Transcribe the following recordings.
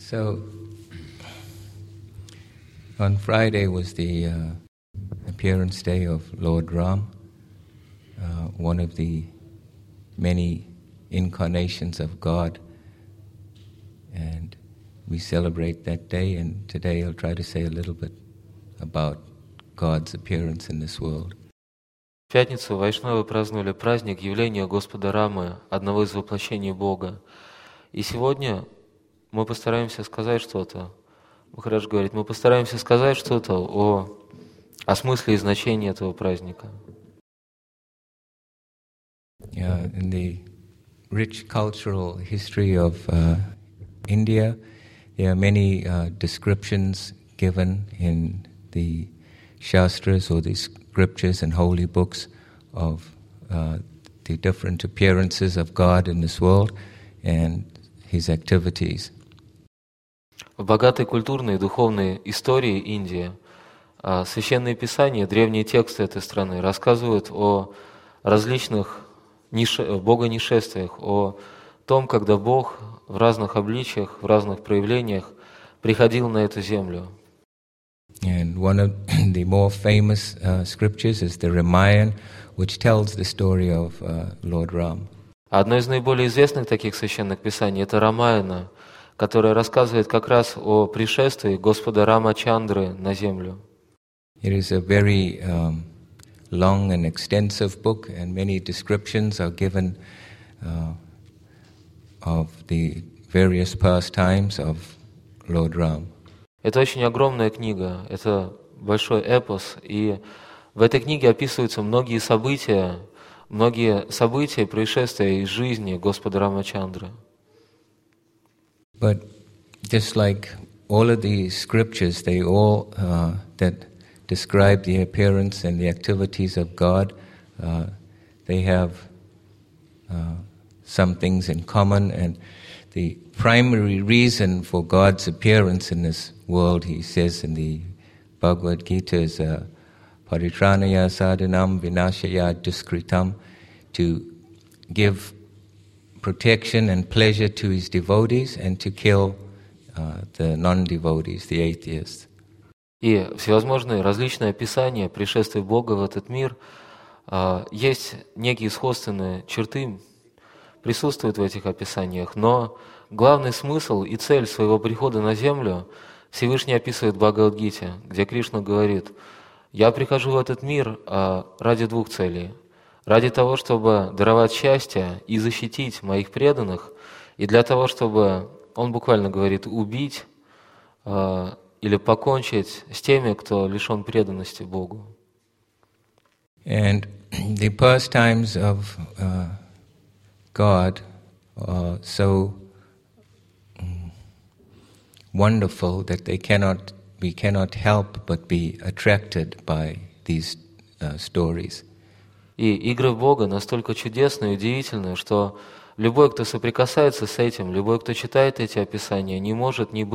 So, on Friday was the appearance day of Lord Ram, one of the many incarnations of God, and we celebrate that day, and today I'll try to say a little bit about God's appearance in this world. В пятницу вайшнавы праздновали праздник явления Господа Рамы, одного из воплощений Бога. И сегодня мы постараемся сказать что-то, Махарадж говорит, мы постараемся сказать что-то о смысле и значении этого праздника. In the rich cultural history of India, there are many descriptions given in the Shastras or the scriptures and holy books of the different appearances of God in this world and His activities. В богатой культурной и духовной истории Индии священные писания, древние тексты этой страны рассказывают о различных богонишествиях, о том, когда Бог в разных обличиях, в разных проявлениях приходил на эту землю. And one of the more famous scriptures is the Ramayana, which tells the story of Lord Ram. Одно из наиболее известных таких священных писаний – это Рамаяна, которое рассказывает как раз о пришествии Господа Рамачандры на землю. It is a very long and extensive book, and many descriptions are given of the various pastimes of Lord Ram. Это очень огромная книга, это большой эпос, и в этой книге описываются многие события, происшествия из жизни Господа Рамачандры. But just like all of the scriptures, they all that describe the appearance and the activities of God, they have some things in common, and the primary reason for God's appearance in this world, he says in the Bhagavad Gita, is paritranaya sadhanam vinashaya duskritam, to give protection and pleasure to his devotees and to kill the non-devotees, the atheists. И всевозможные различные описания пришествия Бога в этот мир, есть некие сходственные черты, присутствуют в этих описаниях, но главный смысл и цель своего прихода на землю Всевышний описывает в Бхагавад-гите, где Кришна говорит: «Я прихожу в этот мир ради двух целей. Ради того, чтобы даровать счастье и защитить моих преданных, и для того, чтобы, он буквально говорит, убить или покончить с теми, кто лишен преданности Богу». And the pastimes of God are so wonderful that we cannot help but be attracted by these stories. И игры Бога настолько чудесные и удивительные, что любой, кто соприкасается с этим, любой, кто читает эти описания, не может не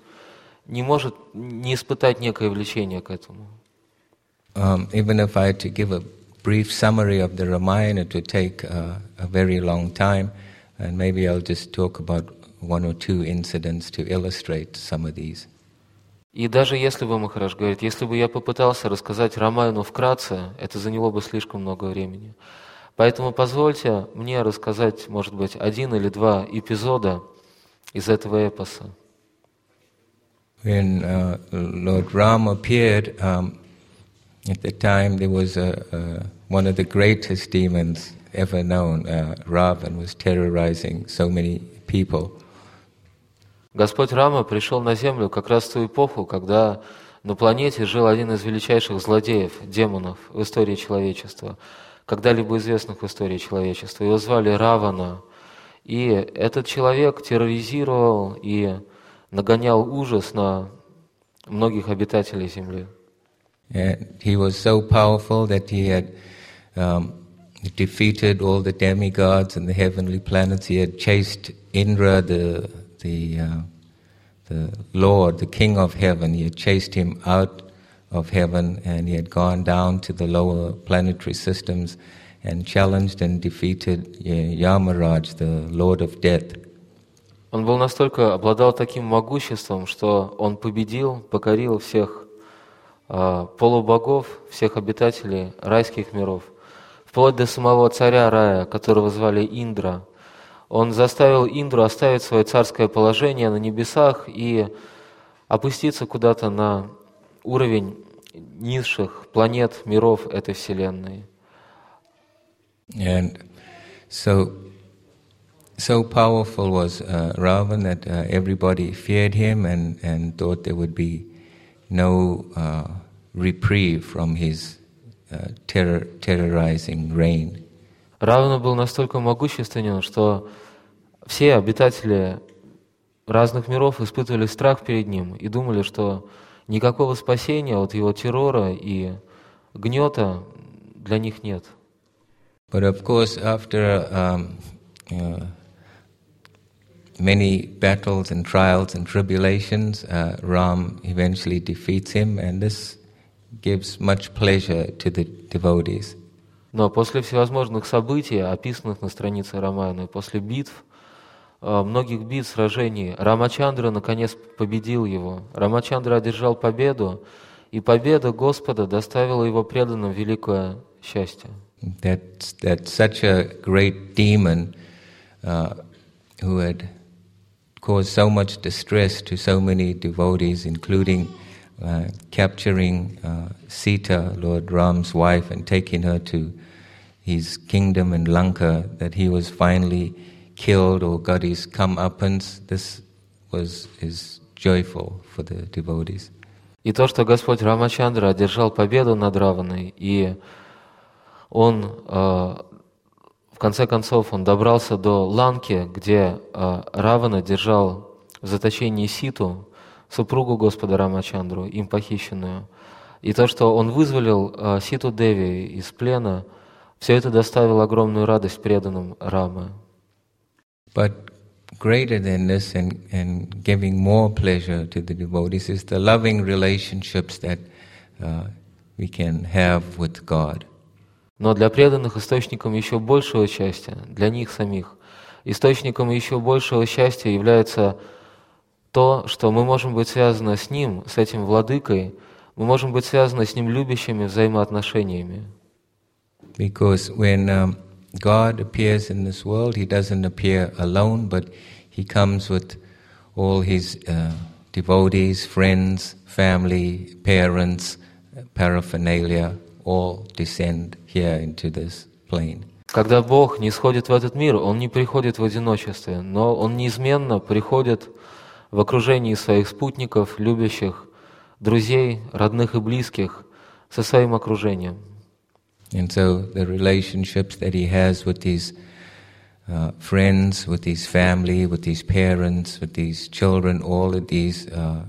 испытать некое влечение к этому. Even if I had to give a brief summary of the Ramayana, it would take a very long time, and maybe I'll just talk about one or two incidents to illustrate some of these. И даже если бы, Махарадж говорит, если бы я попытался рассказать Рамаяну вкратце, это заняло бы слишком много времени. Поэтому позвольте мне рассказать, может быть, один или два эпизода из этого эпоса. When Lord Ram appeared, at the time there was one of the greatest demons ever known, Ravan, was terrorizing so many people. Господь Рама пришел на землю как раз в ту эпоху, когда на планете жил один из величайших злодеев, демонов в истории человечества, когда-либо известных в истории человечества. Его звали Равана. И этот человек терроризировал и нагонял ужас на многих обитателей Земли. And he was so powerful that he had defeated all the demigods and the heavenly planets. He had chased Indra, the Lord, the King of Heaven. He had chased him out of heaven, and he had gone down to the lower planetary systems and challenged and defeated Yamaraj, the Lord of Death. Он был настолько, обладал таким могуществом, что он победил, покорил всех полубогов, всех обитателей райских миров, вплоть до самого царя рая, которого звали Индра. Он заставил Индру оставить свое царское положение на небесах и опуститься куда-то на уровень низших планет, миров этой вселенной. And so powerful was Ravan that everybody feared him and thought there would be no reprieve from his terrorizing reign. Равана был настолько могущественен, что все обитатели разных миров испытывали страх перед ним и думали, что никакого спасения от его террора и гнета для них нет. But of course, after many battles and trials and tribulations, Ram eventually defeats him, and this gives much pleasure to the devotees. Но после всевозможных событий, описанных на странице Рамаяны, после битв, многих битв, сражений, Рамачандра наконец победил его. Рамачандра одержал победу, и победа Господа доставила его преданным великое счастье. That such a great demon who had caused so much distress to so many devotees, including capturing Sita, Lord Ram's wife, and taking her to his kingdom in Lanka, that he was finally killed or got his comeuppance. This is joyful for the devotees. И то, что Господь Рамачандра одержал победу над Раваной, и он, в конце концов, он добрался до Ланки, где Равана держал в заточении Ситу, супругу Господа Рамачандру, им похищенную. И то, что он вызволил Ситу Деви из плена, все это доставило огромную радость преданным Рамы. But greater than this and giving more pleasure to the devotees is the loving relationships that we can have with God. Но для преданных источником еще большего счастья, для них самих, источником еще большего счастья является то, что мы можем быть связаны с Ним, с этим Владыкой, мы можем быть связаны с Ним любящими взаимоотношениями. Because when God appears in this world, He doesn't appear alone, but He comes with all His devotees, friends, family, parents, paraphernalia, all descend here into this plane. Когда Бог не сходит в этот мир, Он не приходит в одиночестве, но Он неизменно приходит в окружении своих спутников, любящих, друзей, родных и близких, со своим окружением. And so the relationships that he has with his friends, with his family, with his parents, with his children, all of these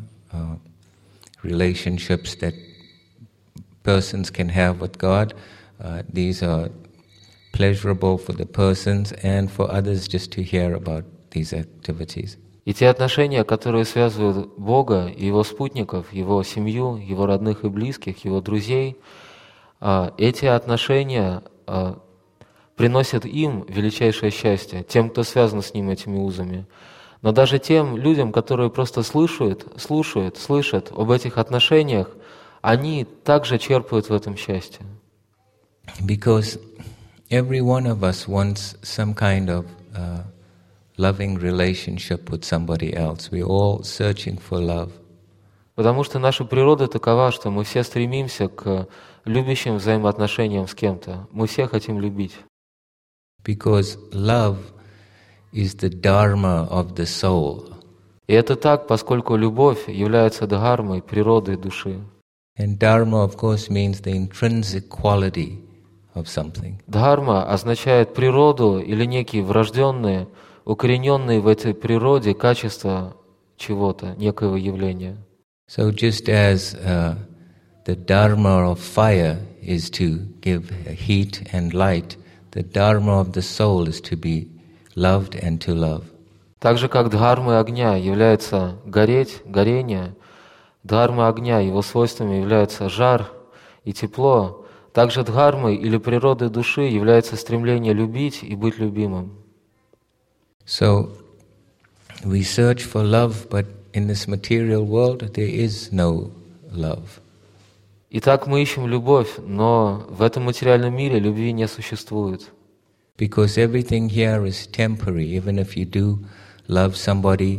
relationships that persons can have with God, these are pleasurable for the persons and for others just to hear about these activities. И те отношения, которые связывают Бога и Его спутников, Его семью, Его родных и близких, Его друзей, эти отношения приносят им величайшее счастье, тем, кто связан с Ним этими узами. Но даже тем людям, которые просто слышат об этих отношениях, они также черпают в этом счастье. Because every one of us wants some kind of loving relationship with somebody else. We're all searching for love. Потому что наша природа такова, что мы все стремимся к любящим взаимоотношениям с кем-то. Мы все хотим любить. Because love is the dharma of the soul. И это так, поскольку любовь является дхармой природы души. And dharma, of course, means the intrinsic quality of something. Дхарма означает природу или некие врожденные, укорененные в этой природе качества чего-то, некоего явления. So just as the dharma of fire is to give heat and light, the dharma of the soul is to be loved and to love. Так же, как дхармой огня является гореть, горение, дхарма огня, его свойствами является жар и тепло, также дхармой или природой души является стремление любить и быть любимым. So we search for love, but in this material world there is no love. Итак, мы ищем любовь, но в этом материальном мире любви не существует. Because everything here is temporary. Even if you do love somebody,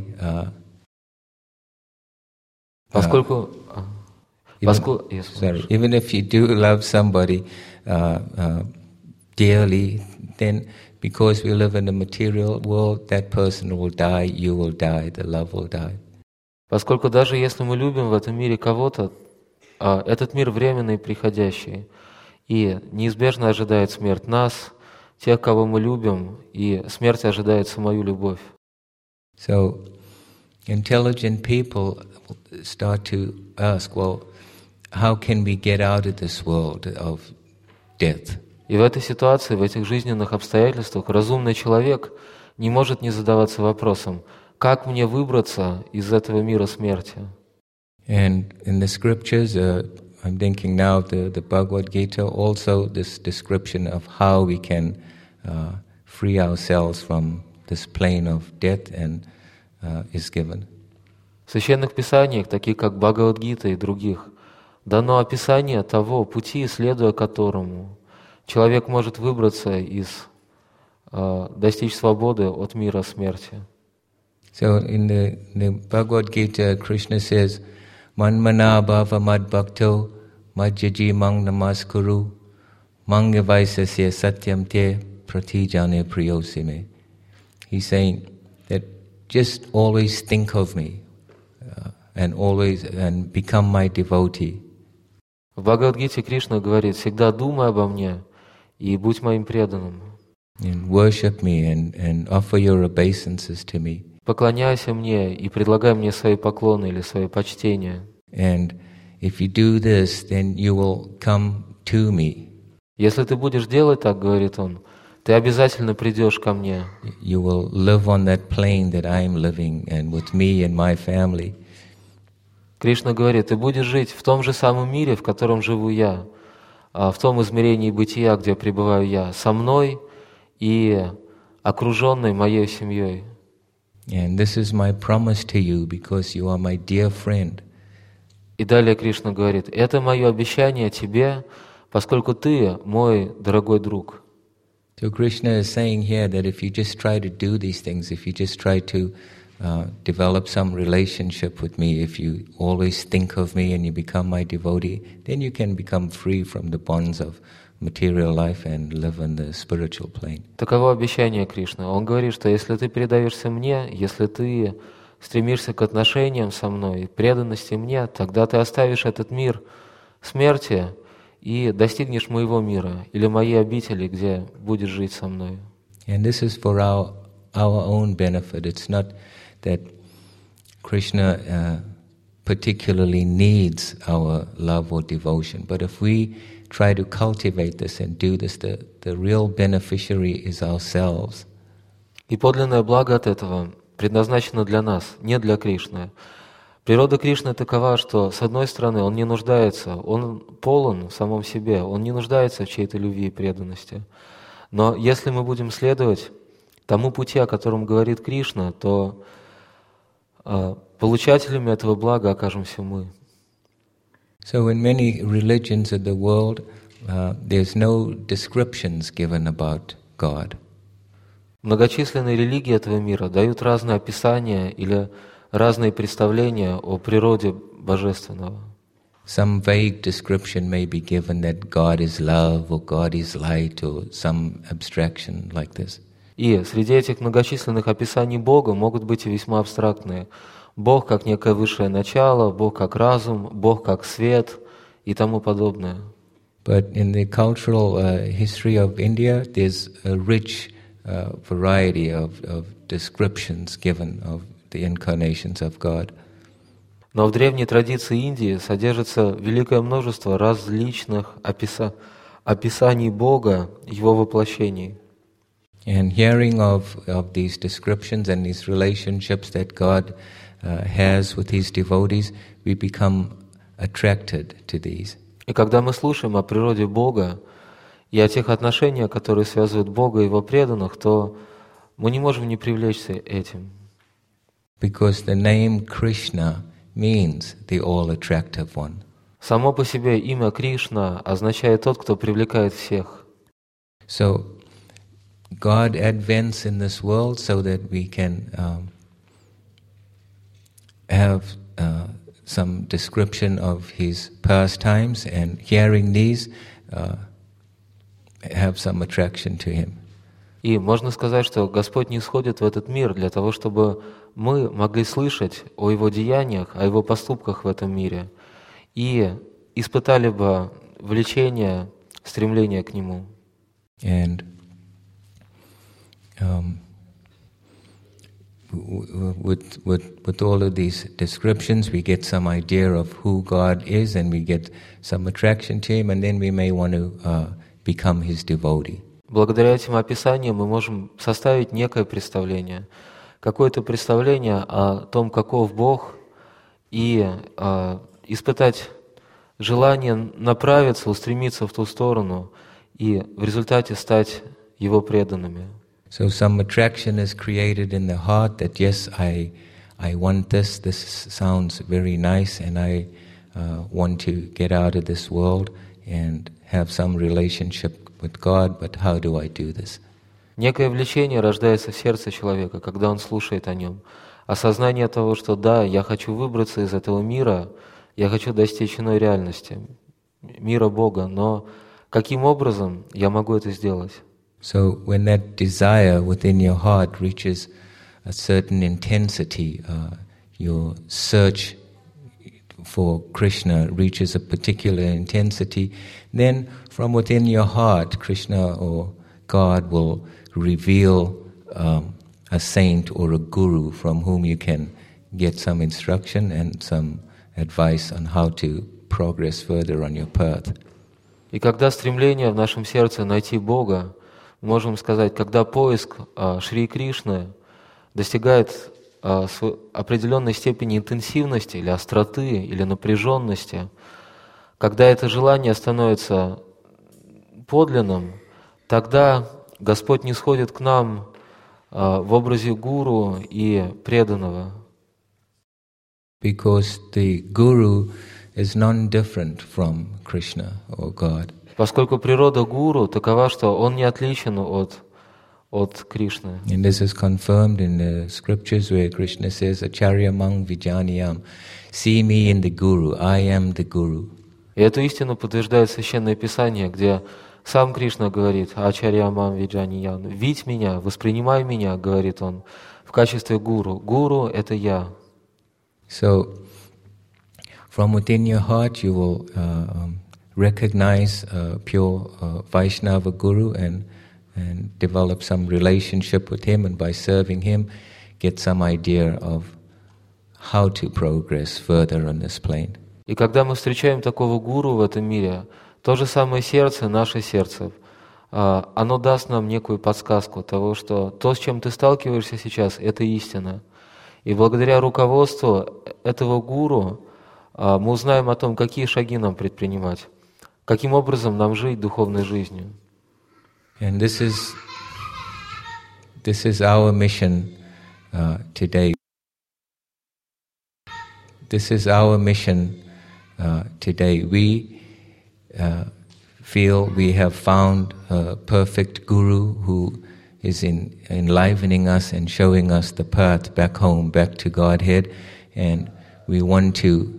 even if you do love somebody dearly, then because we live in the material world, that person will die, you will die, the love will die. Поскольку даже если мы любим в этом мире кого-то, этот мир временный и приходящий, и неизбежно ожидает смерть нас, тех, кого мы любим, и смерть ожидает самую любовь. So, intelligent people start to ask, well, how can we get out of this world of death? И в этой ситуации, в этих жизненных обстоятельствах, разумный человек не может не задаваться вопросом, как мне выбраться из этого мира смерти? And in the scriptures, I'm thinking now of the Bhagavad Gita, also this description of how we can free ourselves from this plane of death and is given. В священных писаниях, таких как Бхагавад-гита и других, дано описание того пути, следуя которому человек может выбраться достичь свободы от мира смерти. So in the Bhagavad Gita, Krishna says, Manmana bhava mad bhakto madhyaji mang namaskuru mangyavaisasya satyam te pratijane priyosime. He's saying that just always think of me and become my devotee. В Бхагавад-гите Кришна говорит: всегда думай обо мне и будь моим преданным. And worship me and offer your obeisances to me. Поклоняйся мне и предлагай мне свои поклоны или свои почтения. And if you do this, then you will come to me. Если ты будешь делать так, говорит он, ты обязательно придешь ко мне. You will live on that plane that I am living, and with me and my family. Кришна говорит, ты будешь жить в том же самом мире, в котором живу я, в том измерении бытия, где пребываю я, со мной и окруженной моей семьей. And this is my promise to you, because you are my dear friend. И далее Кришна говорит, это мое обещание тебе, поскольку ты мой дорогой друг. So Krishna is saying here that if you just try to do these things, if you just try to develop some relationship with me, if you always think of me and you become my devotee, then you can become free from the bonds of material life and live on the spiritual plane. Таково обещание Кришны. Он говорит, что если ты предаешься мне, если ты стремишься к отношениям со мной, преданности мне, тогда ты оставишь этот мир смерти и достигнешь моего мира или моей обители, где будешь жить со мной. And this is for our own benefit. It's not that Krishna particularly needs our love or devotion, but if we try to cultivate this and do this, the real beneficiary is ourselves. И подлинное благо от этого предназначено для нас, не для Кришны. Природа Кришны такова, что, с одной стороны, он не нуждается, он полон в самом себе, он не нуждается в чьей-то любви и преданности. Но если мы будем следовать тому пути, о котором говорит Кришна, то получателями этого блага окажемся мы. So in many religions of the world, there's no descriptions given about God. Многочисленные религии этого мира дают разные описания или разные представления о природе Божественного. Some vague description may be given that God is love or God is light or some abstraction like this. И среди этих многочисленных описаний Бога могут быть и весьма абстрактные. Бог как некое высшее начало, Бог как разум, Бог как свет и тому подобное. But in the cultural history of India, there's a rich variety of descriptions given of the incarnations of God. Но в древней традиции Индии содержится великое множество различных описаний Бога, Его воплощений. And hearing of these descriptions and these relationships that God has with His devotees, we become attracted to these. И когда мы слушаем о природе Бога и о тех отношениях, которые связывают Бога и Его преданных, то мы не можем не привлечься этим. Because the name Krishna means the all-attractive one. Само по себе имя Кришна означает тот, кто привлекает всех. So God advents in this world so that we can have some description of His pastimes, and hearing these have some attraction to Him. И можно сказать, что Господь не сходит в этот мир для того, чтобы мы могли слышать о Его деяниях, о Его поступках в этом мире и испытали бы влечение, стремление к Нему. And with all of these descriptions, we get some idea of who God is, and we get some attraction to Him, and then we may want to become His devotee. Благодаря этим описаниям мы можем составить некое представление, какое-то представление о том, каков Бог, и испытать желание направиться, устремиться в ту сторону и в результате стать Его преданными. So some attraction is created in the heart that yes, I want this. This sounds very nice, and I want to get out of this world and have some relationship with God. But how do I do this? Некое влечение рождается в сердце человека, когда он слушает о нем. Осознание того, что да, я хочу выбраться из этого мира, я хочу достичь иной реальности, мира Бога, но каким образом я могу это сделать? So when that desire within your heart reaches a certain intensity, your search for Krishna reaches a particular intensity, then from within your heart, Krishna or God will reveal a saint or a guru from whom you can get some instruction and some advice on how to progress further on your path. И когда стремление в нашем сердце найти Бога, можем сказать, когда поиск Шри Кришны достигает определенной степени интенсивности или остроты, или напряженности, когда это желание становится подлинным, тогда Господь нисходит к нам в образе гуру и преданного. Because the guru is non-different from Krishna or God. Поскольку природа гуру такова, что он не отличен от Кришны. And this is confirmed in the scriptures where Krishna says, Acharya mang vijaniyam, see me in the guru, I am the guru. И эту истину подтверждает Священное Писание, где сам Кришна говорит, Ачарья мам виджаниян, видь меня, воспринимай меня, говорит он, в качестве гуру. Гуру — это я. So, from within your heart you will recognize pure Vaishnava Guru and develop some relationship with him, and by serving him, get some idea of how to progress further on this plane. И когда мы встречаем такого гуру в этом мире, то же самое сердце, наше сердце, оно даст нам некую подсказку того, что то, с чем ты сталкиваешься сейчас, это истина. И благодаря руководству этого гуру мы узнаем о том, какие шаги нам предпринимать, каким образом нам жить духовной жизнью. And this is our mission today. This is our mission today. We feel we have found a perfect guru who is enlivening us and showing us the path back home, back to Godhead, and we want to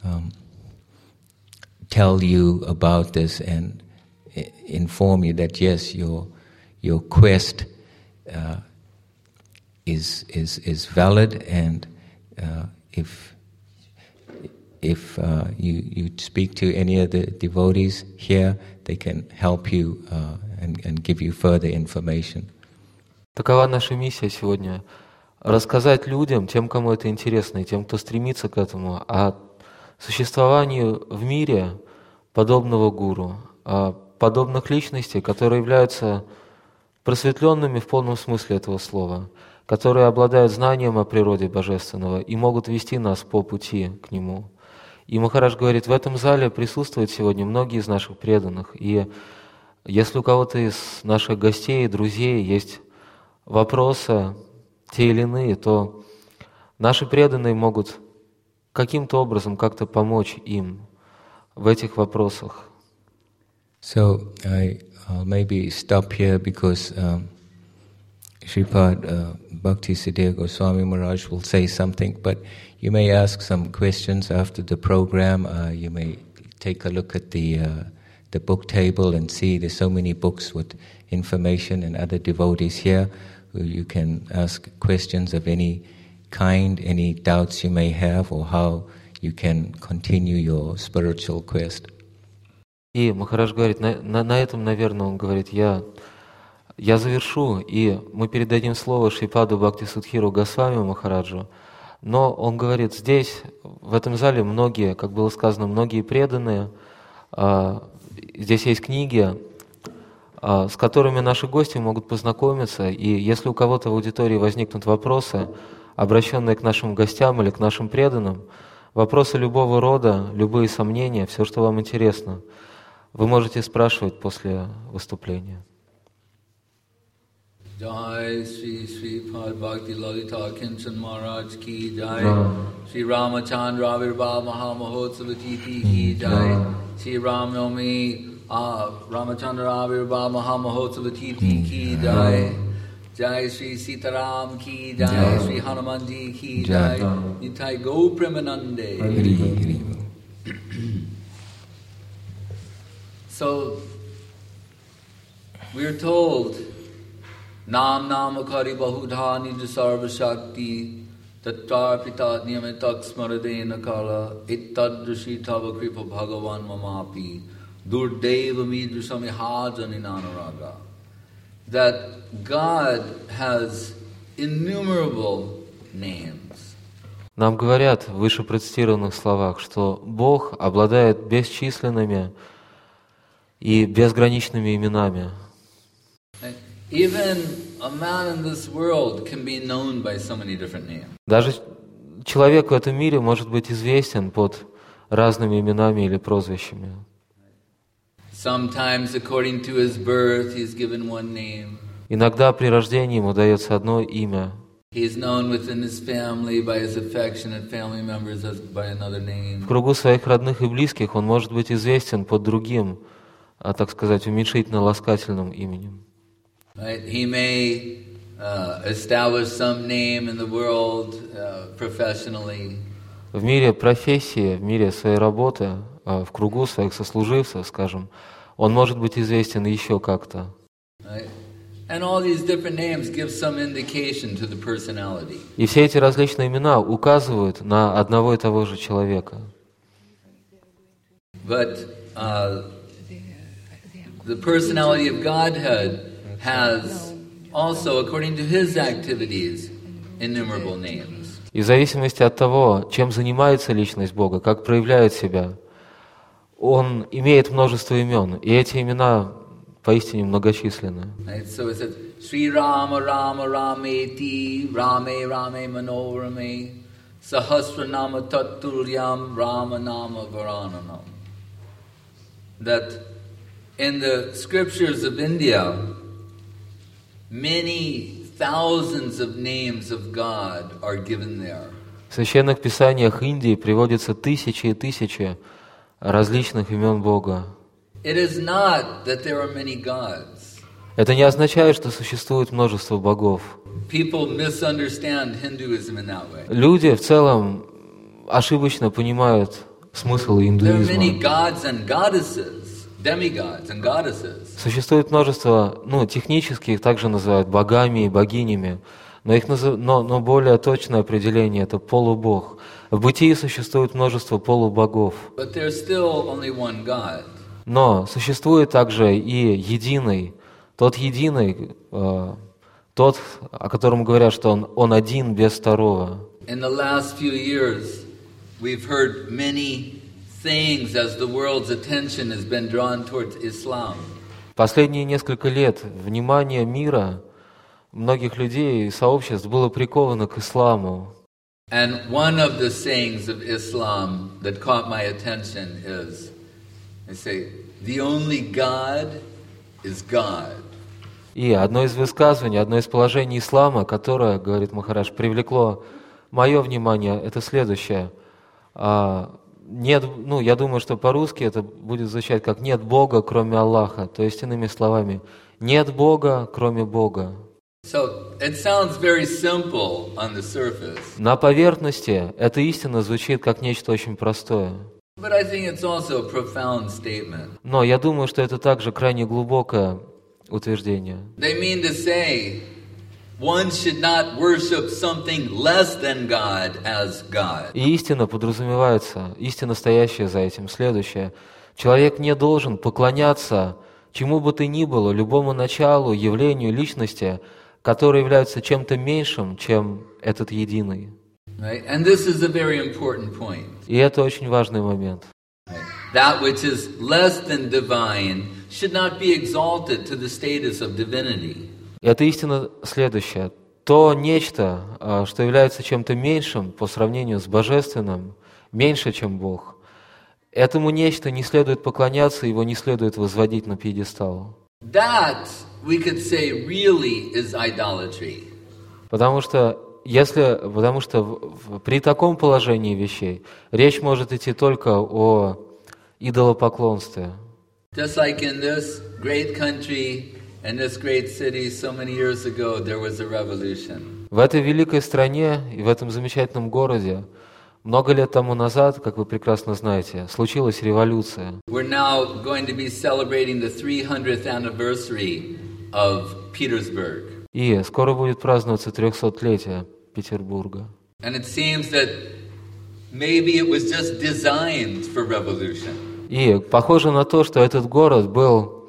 tell you about this and inform you that yes, your quest is valid, and if you speak to any of the devotees here, they can help you and give you further information. Такова наша миссия сегодня — рассказать людям, тем, кому это интересно, и тем, кто стремится к этому, о существовании в мире подобного гуру, подобных личностей, которые являются просветленными в полном смысле этого слова, которые обладают знанием о природе Божественного и могут вести нас по пути к Нему. И Махарадж говорит, в этом зале присутствуют сегодня многие из наших преданных, и если у кого-то из наших гостей и друзей есть вопросы, те или иные, то Наши преданные могут каким-то образом как-то помочь им в этих вопросах. So I'll maybe stop here because Sripad Bhaktisiddhar Goswami Maharaj will say something, but you may ask some questions after the program. You may take a look at the book table and see there's so many books with information, and other devotees here who you can ask questions of any kind, any doubts you may have, or how you can continue your spiritual quest. И Махарадж говорит, на этом, наверное, он говорит, я завершу, и мы передадим слово Шрипаду Бхактисудхиру Госвами Махараджу. Но он говорит, здесь, в этом зале, многие, как было сказано, многие преданные, здесь есть книги, с которыми наши гости могут познакомиться, и если у кого-то в аудитории возникнут вопросы, обращенные к нашим гостям или к нашим преданным, вопросы любого рода, любые сомнения, все, что вам интересно, вы можете спрашивать после выступления. Jai Sri Sripad Bhakti Lalita Kinchan Maharaj ki Jai, Sri Ramachandra Avirbhav Mahamahotsava Titi ki Jai, Sri Ramnavami Ramachandra Avirbhav Mahamahotsava Titi ki Jai, Jai Sri Sitaram ki Jai, Sri Hanumanji ki Jai, Nitai Go Premanande. So, we're told Nam Namakari Bahudha Nija Sarva Shakti Tattar Pita Niyamitak Smaradena Kala Ittadrishi Tava Kripa Bhagavan Mamapi Durdeva Midrisami Hajaninanaraga. That God has innumerable names. Нам говорят в выше процитированных словах, что Бог обладает бесчисленными и безграничными именами. Even a man in this world can be known by so many different names. Даже человек в этом мире может быть известен под разными именами или прозвищами. Sometimes, according to his birth, he's given one name. Иногда при рождении ему дается одно имя. He's known within his family by his affectionate family members as by another name. В кругу своих родных и близких он может быть известен под другим, так сказать, уменьшительно-ласкательным именем. Right? He may establish some name in the world professionally. В мире профессии, в мире своей работы, в кругу своих сослуживцев, скажем, он может быть известен еще как-то. Right? And all these different names give some indication to the personality. И все эти различные имена указывают на одного и того же человека. But the personality of Godhead has also, according to his activities, innumerable names. И в зависимости от того, чем занимается личность Бога, как проявляет себя, он имеет множество имен, и эти имена поистине многочисленны. Right? So it says, Sri Rama Rama Rameti Rame Rame Manorame Sahasranama Tattulyam Rama Nama Varananam. That in the scriptures of India, many thousands of names of God are given there. В священных писаниях Индии приводятся тысячи и тысячи различных имен Бога. It is not that there are many gods. Это не означает, что существует множество богов. People misunderstand Hinduism in that way. Люди в целом ошибочно понимают смысл There are many индуизма. gods and goddesses, demigods and goddesses. Существует множество, технически их также называют богами и богинями, но более точное определение – это полубог. В бытии существует множество полубогов, But there's still only one God. но существует также и единый, тот, о котором говорят, что он один без второго. In the last few years, we've heard many things as the world's attention has been drawn towards Islam. Последние несколько лет внимание мира, многих людей и сообществ было приковано к исламу. And one of the sayings of Islam that caught my attention is, they say, the only God is God. И одно из высказываний, одно из положений ислама, которое, говорит Махарадж, привлекло мое внимание, это следующее. Нет, я думаю, что по-русски это будет звучать как «нет Бога, кроме Аллаха». То есть, иными словами, нет Бога, кроме Бога. So it sounds very simple on the surface. На поверхности эта истина звучит как нечто очень простое. But I think it's also a profound statement. Но я думаю, что это также крайне глубокое утверждение. They mean to say one should not worship something less than God as God. И истина подразумевается, истина, стоящая за этим, следующее. Человек не должен поклоняться чему бы то ни было, любому началу, явлению, личности, которые являются чем-то меньшим, чем этот единый. Right? And this is a very important point. И это очень важный момент. That which is less than divine should not be exalted to the status of divinity. Эта истина следующая. То нечто, что является чем-то меньшим по сравнению с божественным, меньше, чем Бог, этому нечто не следует поклоняться, его не следует возводить на пьедестал. That, we could say, really is idolatry. Потому что при таком положении вещей речь может идти только о идолопоклонстве. Just like in this great country and this great city so many years ago, there was a revolution. В этой великой стране и в этом замечательном городе много лет тому назад, как вы прекрасно знаете, случилась революция. We're now going to be celebrating the 300th anniversary of Petersburg. И скоро будет праздноваться 300-летие Петербурга. And it seems that maybe it was just designed for revolution. И похоже на то, что этот город был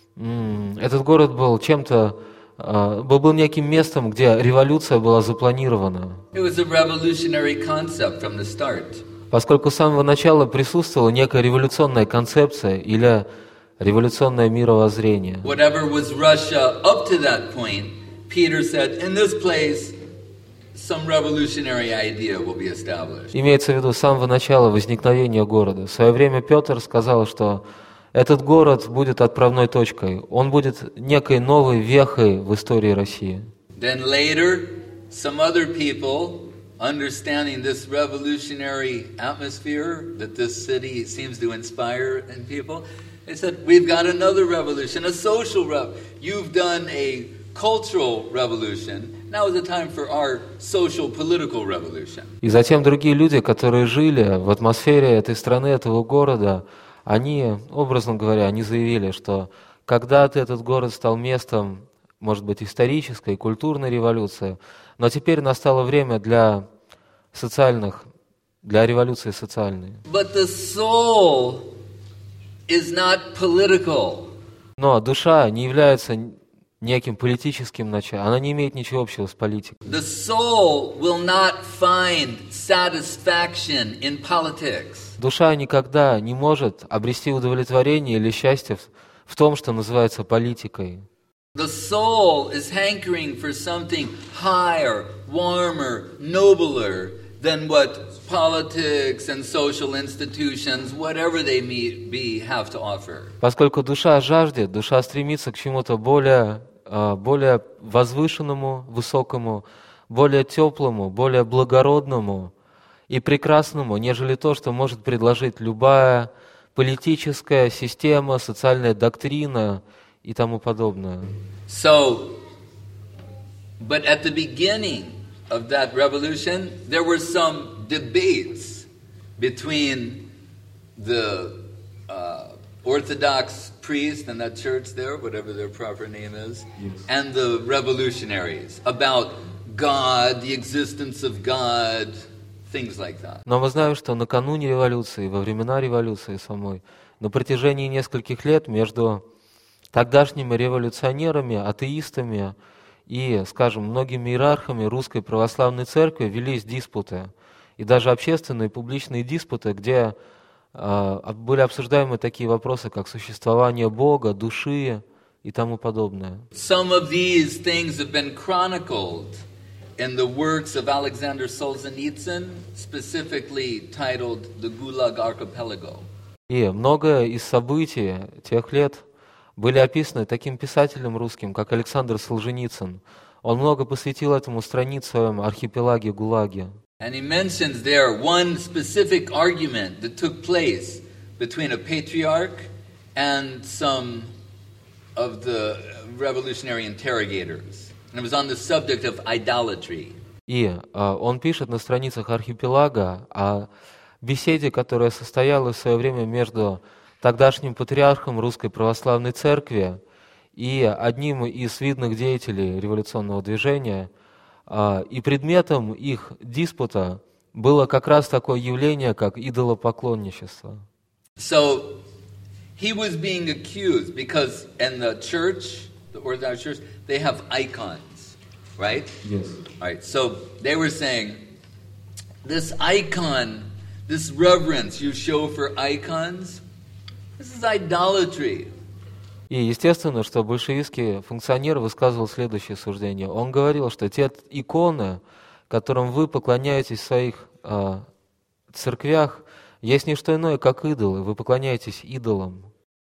чем-то, был неким местом, где революция была запланирована. It was a revolutionary concept from the start. Поскольку с самого начала присутствовала некая революционная концепция или революционное мировоззрение. Whatever was Russia up to that point, Peter said, in this place, some revolutionary idea will be established. Имеется в виду с самого начала возникновения города. В свое время Петр сказал, что этот город будет отправной точкой. Он будет некой новой вехой в истории России. Then later, some other people, understanding this revolutionary atmosphere that this city seems to inspire in people, they said, we've got another revolution, a social revolution. You've done a cultural revolution. Now is the time for our social political revolution. И затем другие люди, которые жили в атмосфере этой страны, этого города, они, образно говоря, они заявили, что когда-то этот город стал местом, может быть, исторической, культурной революции, но теперь настало время для революции социальной. But the soul is not political. Но душа не является неким политическим началом, она не имеет ничего общего с политикой. The soul will not find satisfaction in politics. Душа никогда не может обрести удовлетворение или счастье в том, что называется политикой. The soul is hankering for something higher, warmer, nobler than what politics and social institutions, whatever they may be, have to offer. Поскольку душа жаждет, душа стремится к чему-то более возвышенному, высокому, более теплому, более благородному и прекрасному, нежели то, что может предложить любая политическая система, социальная доктрина и тому подобное. So, but at the beginning of that revolution, there were some debates between the Orthodox priest and that church there, whatever their proper name is, and the revolutionaries about God, the existence of God, things like that. Но мы знаем, что накануне революции, во времена революции самой, на протяжении нескольких лет между тогдашними революционерами, атеистами и, скажем, многими иерархами Русской Православной Церкви велись диспуты, и даже общественные публичные диспуты, где были обсуждаемы такие вопросы, как существование Бога, души и тому подобное. Some of these things have been chronicled in the works of Alexander Solzhenitsyn, specifically titled The Gulag Archipelago. И многое из событий тех лет были описаны таким писателем русским, как Александр Солженицын. Он много посвятил этому страниц в своем архипелаге ГУЛАГе. And he mentions there one specific argument that took place between a patriarch and some of the revolutionary interrogators. And it was on the subject of idolatry. И он пишет на страницах архипелага о беседе, которая состоялась в свое время между тогдашним патриархом Русской Православной Церкви и одним из видных деятелей революционного движения. И предметом их диспута было как раз такое явление, как идолопоклонничество. So he was being accused because in the church, the Orthodox Church, they have icons, right? Yes. All right, so they were saying, this icon, this reverence you show for icons, this is idolatry. И естественно, что большевистский функционер высказывал следующее суждение. Он говорил, что те иконы, которым вы поклоняетесь в своих церквях, есть не что иное, как идолы. Вы поклоняетесь идолам.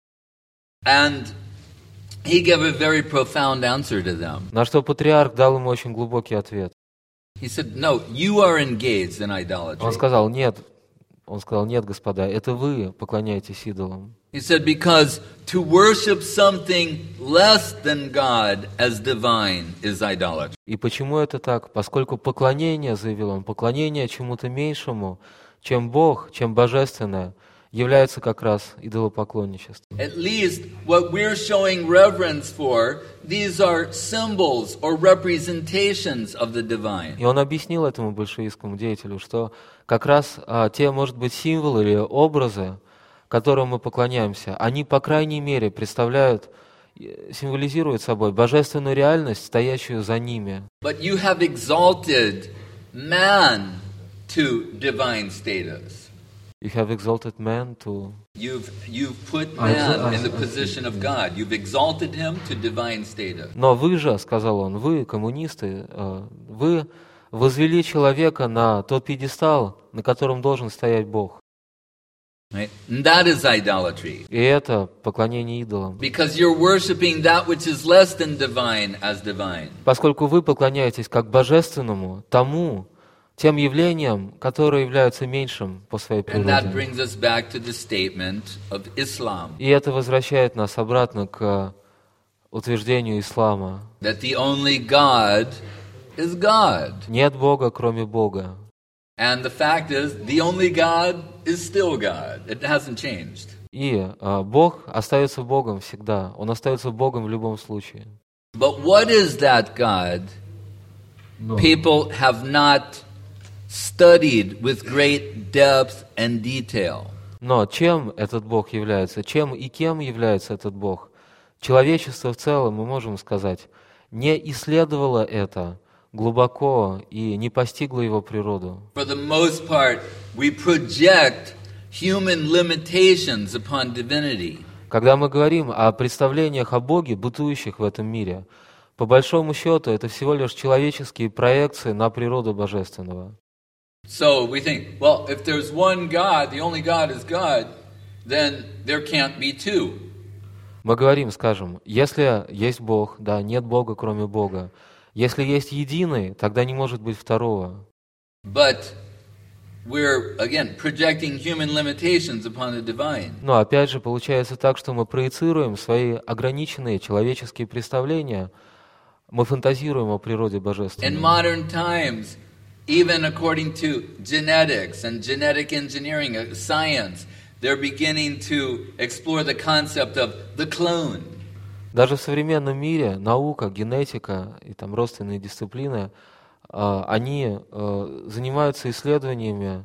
And he gave a very profound answer to them. На что патриарх дал ему очень глубокий ответ. He said, no, you are engaged in idolatry. Он сказал, нет, господа, это вы поклоняетесь идолам. He said, because to worship something less than God as divine is idolatry. И почему это так? Поскольку поклонение, заявил он, поклонение чему-то меньшему, чем Бог, чем Божественное, является как раз идолопоклонничеством. At least what we're showing reverence for, these are symbols or representations of the divine. И он объяснил этому большевистскому деятелю, что как раз те, может быть, символы или образы, которым мы поклоняемся, они, по крайней мере, представляют, символизируют собой божественную реальность, стоящую за ними. But you have exalted man to divine status. You have exalted man to... You've put man in the position of God. You've exalted him to divine status. Но вы же, сказал он, вы, коммунисты, вы возвели человека на тот пьедестал, на котором должен стоять Бог. Right? And that is idolatry. И это поклонение идолам. Because you're worshiping that which is less than divine as divine. Поскольку вы поклоняетесь как божественному, тем явлениям, которые являются меньшим по своей And that природе. brings us back to the statement of Islam. И это возвращает нас обратно к утверждению ислама. That the only God is God. Нет Бога, кроме Бога. And the fact is, the only God is still God. It hasn't changed. И Бог остается Богом всегда. Он остается Богом в любом случае. But what is that God? People have not studied with great depth and detail. Но чем этот Бог является? Чем и кем является этот Бог? Человечество в целом, мы можем сказать, не исследовало это глубоко и не постигло его природу. For the most part, we project human limitations upon divinity. Когда мы говорим о представлениях о Боге, бытующих в этом мире, по большому счету это всего лишь человеческие проекции на природу Божественного. So we think, well, if there's one God, the only God is God, then there can't be two. Мы говорим, скажем, если есть Бог, да, нет Бога, кроме Бога. Если есть единый, тогда не может быть второго. But we're, again, projecting human limitations upon the divine. Но опять же получается так, что мы проецируем свои ограниченные человеческие представления, мы фантазируем о природе In Божественной. modern times, even according to genetics and genetic engineering, science, they're beginning to explore the concept of the clone. Даже в современном мире наука, генетика и там родственные дисциплины, они занимаются исследованиями,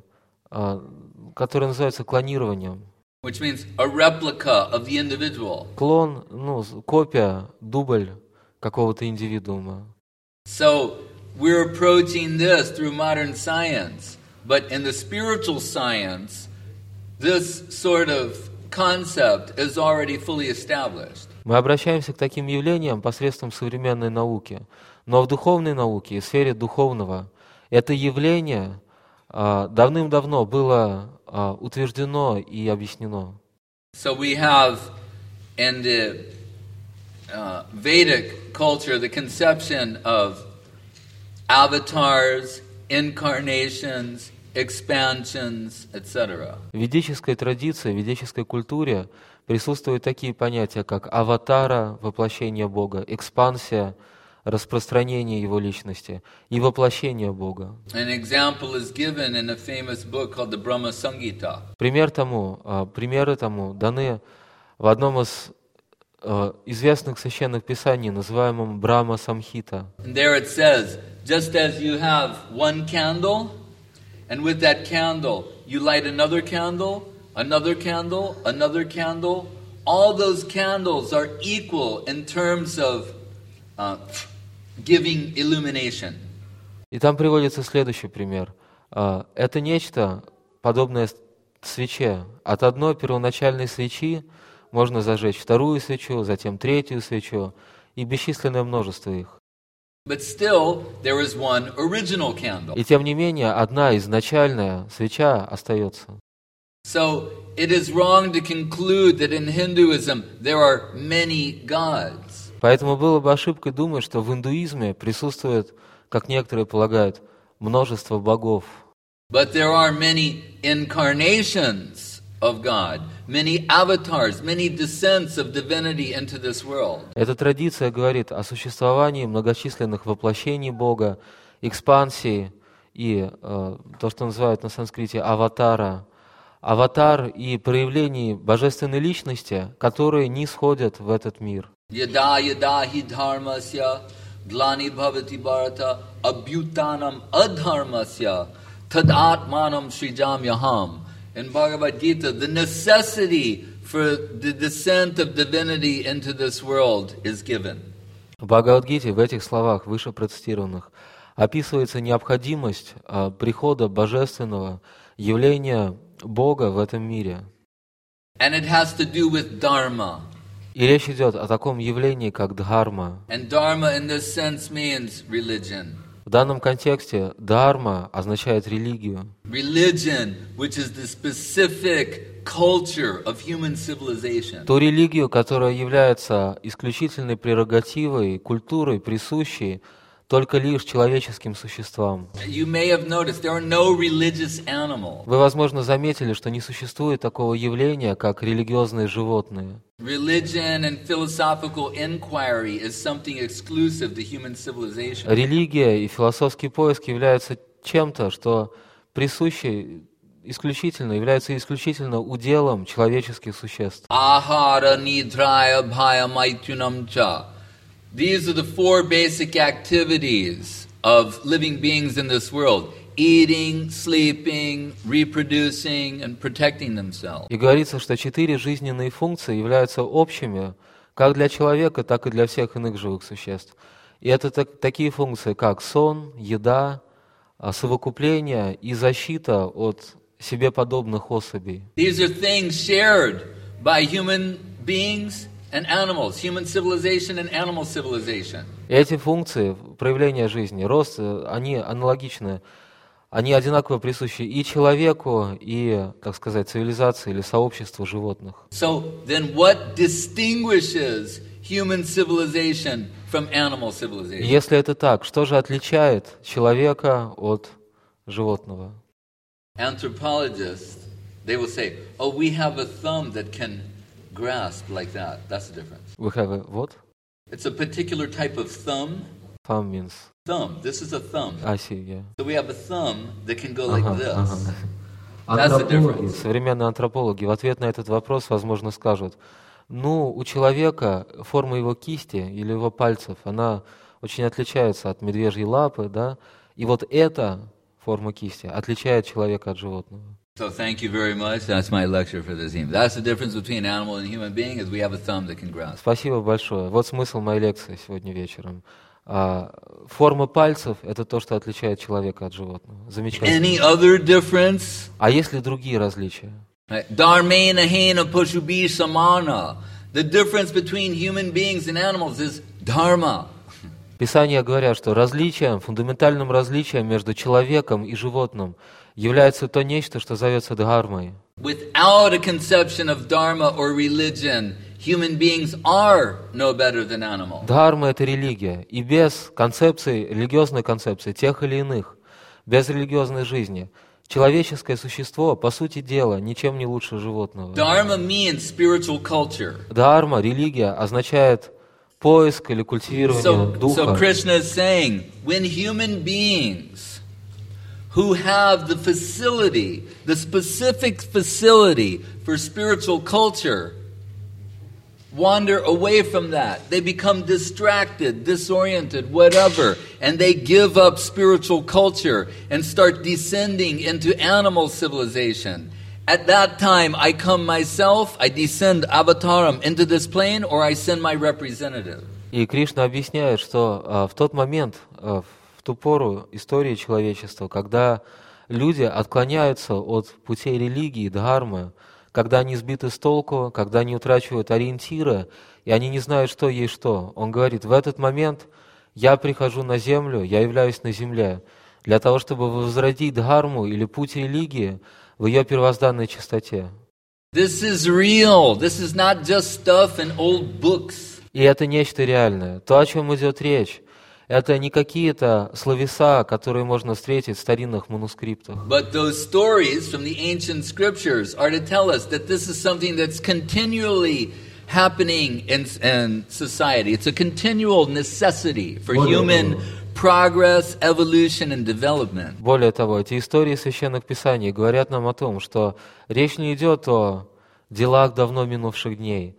которые называются клонированием. Which means a replica of the individual. Клон, копия, дубль какого-то индивидуума. So we're approaching this through modern science, but in the spiritual science, this sort of concept is already fully established. Мы обращаемся к таким явлениям посредством современной науки, но в духовной науке и сфере духовного это явление давным-давно было утверждено и объяснено. So we have in the Vedic culture the conception of avatars incarnations, expansions, etc. В ведической традиции, в ведической культуре присутствуют такие понятия, как аватара, воплощение Бога, экспансия, распространение Его личности и воплощение Бога. An example is given in a famous book called the Brahma Samhita. Примеры тому даны в одном из известных священных писаний, называемом Брахма Самхита. And there it says, just as you have one candle, and with that candle you light another candle, another candle, another candle, all those candles are equal in terms of giving illumination. И там приводится следующий пример. Это нечто подобное свече. От одной первоначальной свечи можно зажечь вторую свечу, затем третью свечу и бесчисленное множество их. But still, there is one original candle. И тем не менее, одна изначальная свеча остается. So it is wrong to conclude that in Hinduism there are many gods. Поэтому было бы ошибкой думать, что в индуизме присутствует, как некоторые полагают, множество богов. But there are many incarnations of God, many avatars, many descents of divinity into this world. Эта традиция говорит о существовании многочисленных воплощений Бога, экспансии и то, что называют на санскрите аватара, аватар и проявлений божественной личности, которые нисходят в этот мир. Yada yada hi dharmasya glani bhavati bharata abhyutanam adharmasya tad atmanam srijam yaham. In Bhagavad Gita, the necessity for the descent of divinity into this world is given. В Бхагавад-гите, в этих словах, выше процитированных, описывается необходимость прихода божественного явления Бога в этом мире. And it has to do with dharma. И речь идет о таком явлении, как дхарма. And dharma in this sense means religion. В данном контексте дхарма означает религию. Religion, which is the specific culture of human civilization. Ту религию, которая является исключительной прерогативой, культурой, присущей только лишь человеческим существам. You may have noticed there are no religious animals. Вы, возможно, заметили, что не существует такого явления, как религиозные животные. Religion and philosophical inquiry is something exclusive to human civilization. Религия и философский поиск являются чем-то, что присуще исключительно, является исключительно уделом человеческих существ. Ahara nidraya bhaya maitunam cha. These are the four basic activities of living beings in this world: eating, sleeping, reproducing, and protecting themselves. И говорится, что 4 жизненные функции являются общими как для человека, так и для всех иных живых существ. И это такие функции, как сон, еда, совокупление и защита от себе подобных особей. These are things shared by human beings and animals, human civilization and animal civilization. Эти функции проявления жизни, рост, они аналогичны, они одинаково присущи и человеку, и, так сказать, цивилизации или сообществу животных. So then what distinguishes human civilization from animal civilization? Если это так, что же отличает человека от животного? Anthropologists, they will say, oh, we have a thumb that can grasp like that. That's the difference. We have a what? It's a particular type of thumb. Thumb means? Thumb. This is a thumb. I see, yeah. So we have a thumb that can go like this. That's the difference. Современные антропологи в ответ на этот вопрос, возможно, скажут, ну, у человека форма его кисти или его пальцев, она очень отличается от медвежьей лапы, да, и вот эта форма кисти отличает человека от животного. So thank you very much. That's my lecture for this evening. That's the difference between an animal and a human being is we have a thumb that can grasp. Спасибо большое. Вот смысл моей лекции сегодня вечером. Форма пальцев – это то, что отличает человека от животного. Замечательно. Any other difference? А есть ли другие различия? Dharmena hena pashubi samana. The difference between human beings and animals is dharma. Писания говорят, что различием, фундаментальным различием между человеком и животным является то нечто, что зовется дхармой. Without a conception of dharma or religion, human beings are no better than animals. Дхарма – это религия, и без концепции, религиозной концепции тех или иных, без религиозной жизни. Человеческое существо, по сути дела, ничем не лучше животного. Dharma means spiritual culture. Дхарма, религия, означает поиск или культивирование So духа. Krishna is saying, when human beings who have the facility, the specific facility for spiritual culture, wander away from that, they become distracted, disoriented, whatever, and they give up spiritual culture and start descending into animal civilization. At that time, I come myself, I descend avataram into this plane, or I send my representative. И Кришна объясняет, что в тот момент, в ту пору истории человечества, когда люди отклоняются от путей религии, дхармы, когда они сбиты с толку, когда они утрачивают ориентиры, и они не знают, что есть что. Он говорит, в этот момент я прихожу на землю, я являюсь на земле, для того, чтобы возродить дхарму или путь религии в ее первозданной чистоте. This is real. This is not just stuff in old books. И это нечто реальное. То, о чем идет речь, это не какие-то словеса, которые можно встретить в старинных манускриптах. But those stories from the ancient scriptures are to tell us that this is something that's continually happening in society. It's a continual necessity for human progress, evolution, and development. Более того, эти истории священных писаний говорят нам о том, что речь не идет о делах давно минувших дней.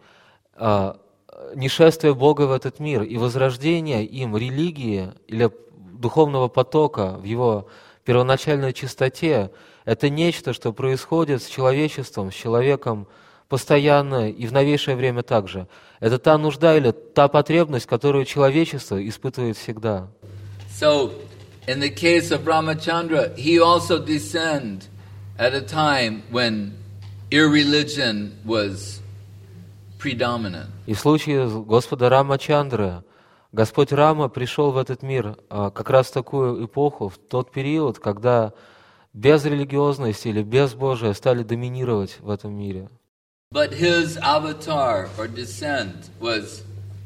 Нешествие Бога в этот мир и возрождение им религии или духовного потока в его первоначальной чистоте – это нечто, что происходит с человечеством, с человеком постоянно и в новейшее время также. Это та нужда или та потребность, которую человечество испытывает всегда. So, in the case of Ramachandra, he also descended at a time when irreligion was predominant. И в случае Господа Рамачандры, Господь Рама пришел в этот мир как раз в такую эпоху, в тот период, когда безрелигиозность или безбожие стали доминировать в этом мире. But his avatar or descent was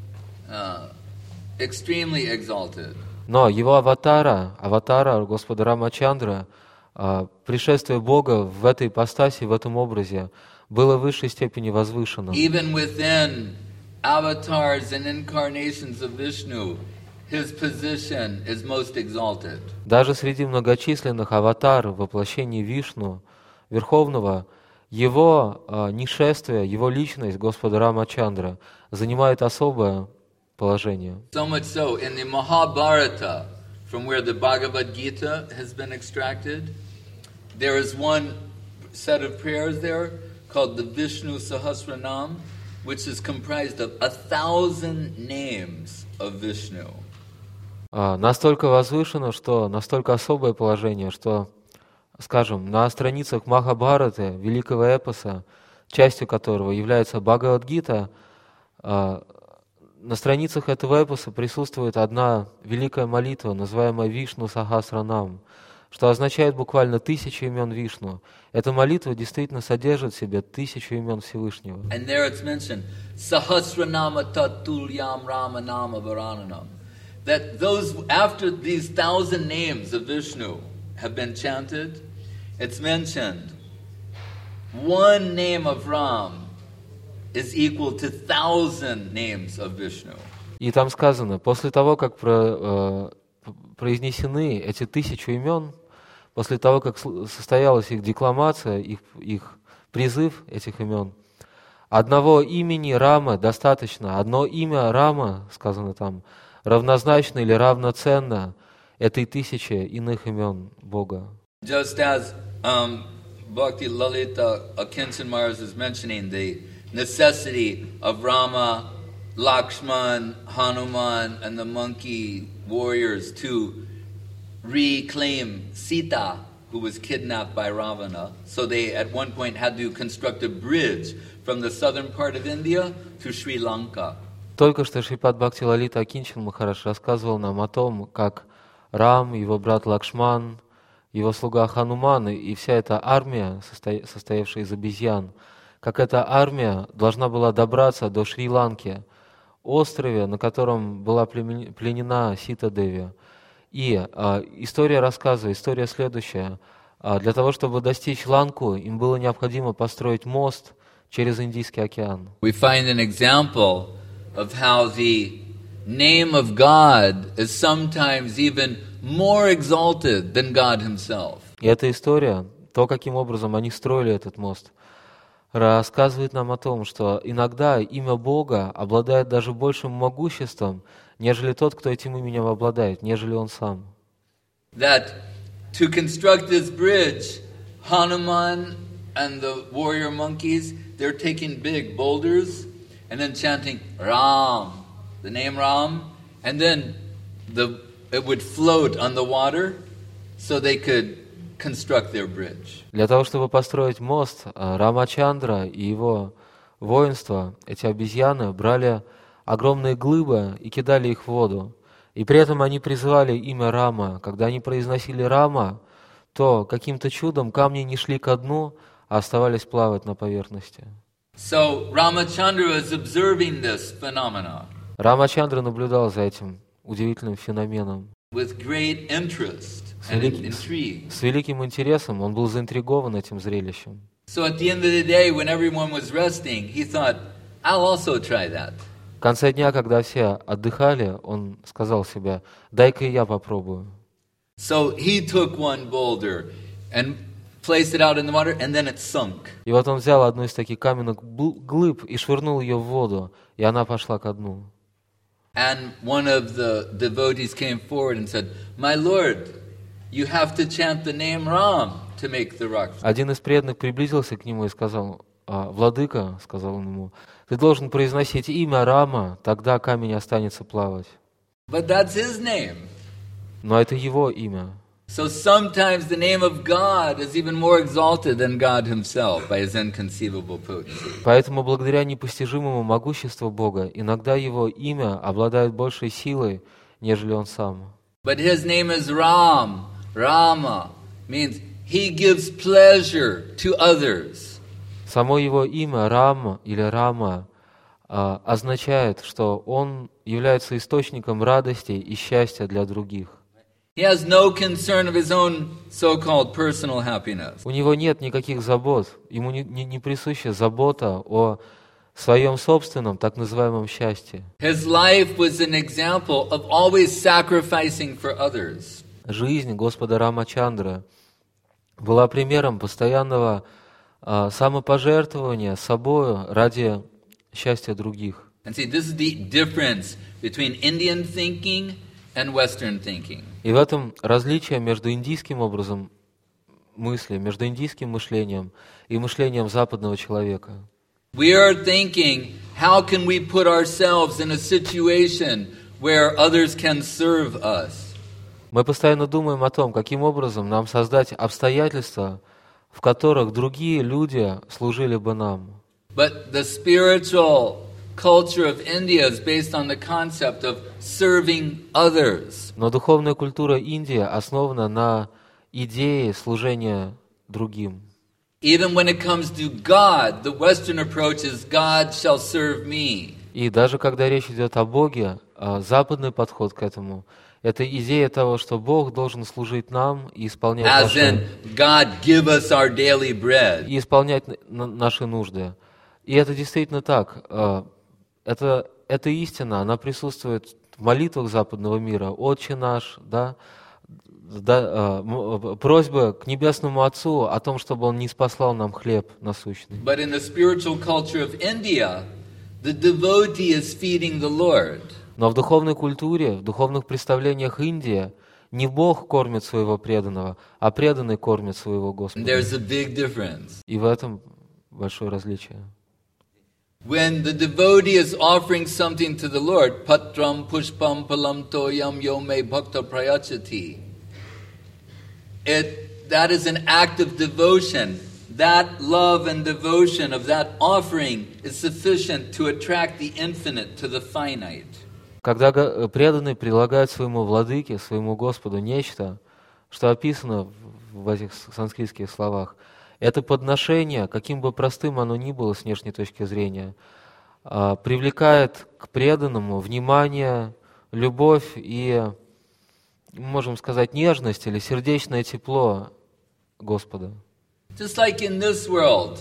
extremely exalted. Но его аватара Господа Рамачандра, пришествие Бога в этой ипостаси, в этом образе, было в высшей степени возвышено. Even within avatars and incarnations of Vishnu, his position is most exalted. Даже среди многочисленных аватаров воплощений Вишну, Верховного, его нишествие, его личность, Господа Рамачандра, занимает особое положение. So much so, in the Mahabharata, from where the Bhagavad Gita has been extracted, there is one set of prayers there called the Vishnu Sahasranam, which is comprised of 1,000 names of Vishnu. Настолько возвышено, что настолько особое положение, что, скажем, на страницах Махабхараты, великого эпоса, частью которого является Бхагавад-гита, на страницах этого эпоса присутствует одна великая молитва, называемая Вишну Сахасранам, что означает буквально 1000 имен Вишну. Эта молитва действительно содержит в себе 1000 имен Всевышнего. And there it's mentioned, Sahasranama Tatulyam Ramanama Varananam. That those, after these 1,000 names of Vishnu have been chanted, it's mentioned, one name of Ram is equal to 1,000 names of Vishnu. И там сказано, после того, как произнесены эти 1000 имен, после того, как состоялась их декламация, их призыв этих имен, одного имени Рама достаточно, одно имя Рама, сказано там, равнозначно или равноценно этой 1000 иных имен Бога. Just as Bhakti Lalita Akinchan Maharaj is mentioning the necessity of Rama, Lakshman, Hanuman, and the monkey warriors to reclaim Sita, who was kidnapped by Ravana. So they at one point had to construct a bridge from the southern part of India to Sri Lanka. Только что Шрипад Бхакти Лалита Акинчан Махарадж рассказывал нам о том, как Рам, его брат Лакшман, его слуга Хануман и вся эта армия, состоявшая из обезьян, как эта армия должна была добраться до Шри-Ланки, острове, на котором была пленена Сита-деви. И история следующая. Для того, чтобы достичь Ланку, им было необходимо построить мост через Индийский океан. We find an example of how the name of God is sometimes even more exalted than God himself. И эта история, то, каким образом они строили этот мост, рассказывает нам о том, что иногда имя Бога обладает даже большим могуществом, нежели тот, кто этим именем обладает, нежели он сам. That to construct this bridge, Hanuman and the warrior monkeys, they're taking big boulders and then chanting Ram, the name Ram, and then it would float on the water so they could construct their bridge. Для того, чтобы построить мост, Рамачандра и его воинство, эти обезьяны, брали огромные глыбы и кидали их в воду. И при этом они призывали имя Рама. Когда они произносили Рама, то каким-то чудом камни не шли ко дну, а оставались плавать на поверхности. So Ramachandra is observing this phenomena Рамачандра наблюдал за этим удивительным феноменом. with great interest and intrigue. С великим интересом он был заинтригован этим зрелищем. So at the end of the day, when everyone was resting, he thought, I'll also try that. В конце дня, когда все отдыхали, он сказал себе: «Дай-ка и я попробую». So he took one boulder and placed it out in the water, and then it sunk. И вот он взял одну из таких каменных глыб и швырнул ее в воду, и она пошла ко дну. And one of the devotees came forward and said, My Lord, you have to chant the name Ram to make the rock. Один из преданных приблизился к нему и сказал: «Владыка, — сказал он ему, — ты должен произносить имя Рама, тогда камень останется плавать». But that's his name. Но это его имя. So sometimes the name of God is even more exalted than God himself by his inconceivable potency. Поэтому благодаря непостижимому могуществу Бога иногда его имя обладает большей силой, нежели он сам. But his name is Ram. Rama means he gives pleasure to others. Само его имя Рама или Рама означает, что он является источником радости и счастья для других. He has no concern of his own so-called personal happiness. У него нет никаких забот, ему не присуща забота о своем собственном, так называемом счастье. His life was an example of always sacrificing for others. Жизнь Господа Рамачандры была примером постоянного самопожертвования собою ради счастья других. And see, this is the difference between Indian thinking and Western thinking. И в этом различие между индийским образом мысли, между индийским мышлением и мышлением западного человека. We are thinking, how can we put ourselves in a situation where others can serve us? Мы постоянно думаем о том, каким образом нам создать обстоятельства, в которых другие люди служили бы нам. But the spiritual culture of India is based on the concept of serving others. Но духовная культура Индии основана на идее служения другим. Even when it comes to God, the Western approach is God shall serve me. И даже когда речь идет о Боге, западный подход к этому — это идея того, что Бог должен служить нам и исполнять As in, God give us our daily bread. наши нужды. И это действительно так. Это истина, она присутствует в молитвах западного мира. «Отче наш», да, просьба к Небесному Отцу о том, чтобы Он ниспослал нам хлеб насущный. But in the spiritual culture of India, the devotee is feeding the Lord. Но в духовной культуре, в духовных представлениях Индии не Бог кормит своего преданного, а преданный кормит своего Господа. There's a big difference. И в этом большое различие. When the devotee is offering something to the Lord, patram pushpam palam toyam yome bhakta prayachati, that is an act of devotion. That love and devotion of that offering is sufficient to attract the infinite to the finite. Когда преданный предлагает своему владыке, своему Господу нечто, что описано в этих санскритских словах, это подношение, каким бы простым оно ни было с внешней точки зрения, привлекает к преданному внимание, любовь и мы можем сказать, нежность или сердечное тепло Господа. Just like in this world,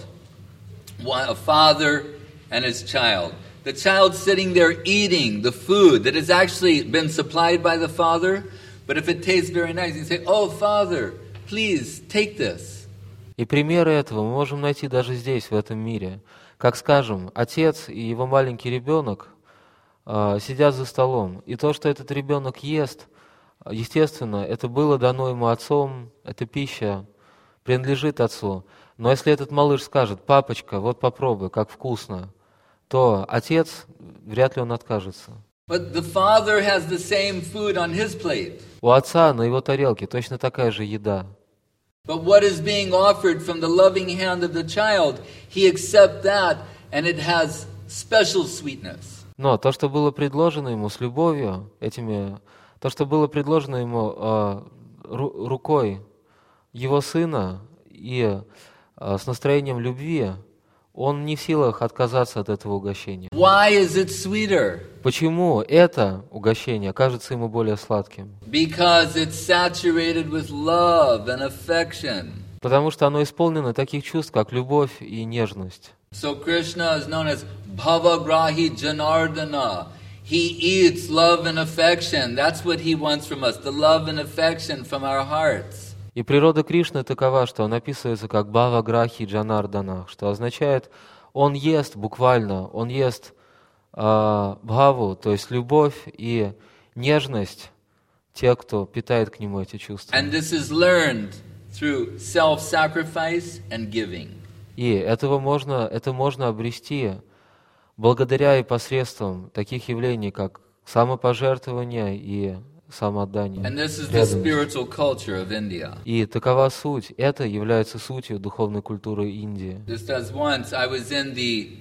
a father and his child. The child sitting there eating the food that has actually been supplied by the father, but if it tastes very nice, you say, "Oh, father, please take this." И примеры этого мы можем найти даже здесь, в этом мире. Как, скажем, отец и его маленький ребенок сидят за столом, и то, что этот ребенок ест, естественно, это было дано ему отцом, эта пища принадлежит отцу. Но если этот малыш скажет: «Папочка, вот попробуй, как вкусно», то отец, вряд ли он откажется. But the father has the same food on his plate. У отца на его тарелке точно такая же еда. But what is being offered from the loving hand of the child, he accepts that, and it has special sweetness. Но то, что было предложено ему с любовью, то, что было предложено ему рукой его сына и с настроением любви, он не в силах отказаться от этого угощения. Why is it sweeter? Почему это угощение кажется ему более сладким? Because it's saturated with love and affection. Потому что оно исполнено таких чувств, как любовь и нежность. So Krishna is known as Bhavagrahi Janardana. He eats love and affection. That's what he wants from us, the love and affection from our hearts. И природа Кришны такова, что он описывается как Бхаваграхи Джанардана, что означает, он ест буквально, он ест бхаву, то есть любовь и нежность тех, кто питает к нему эти чувства. And this is learned through self-sacrifice and giving. И это можно обрести благодаря и посредством таких явлений, как самопожертвование и самоотдание. And this is the spiritual culture of India. И такова суть. Это является сутью духовной культуры Индии. Just as once I was in the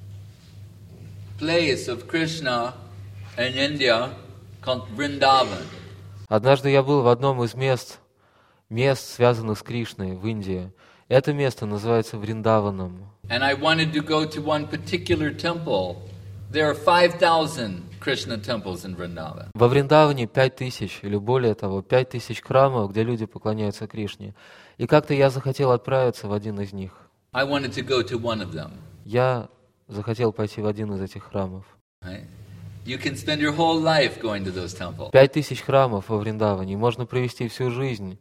place of Krishna in India called Vrindavan. Однажды я был в одном из мест, связанных с Кришной в Индии. Это место называется Вриндаваном. And I wanted to go to one particular temple. There are 5,000 Krishna temples in Vrindavan. Во Вриндаване 5000 или более того, 5000 храмов, где люди поклоняются Кришне. И как-то я захотел отправиться в один из них. I wanted to go to one of them. Я захотел пойти в один из этих храмов. Right? You can spend your whole life going to those temples. 5000 храмов во Вриндаване. Можно провести всю жизнь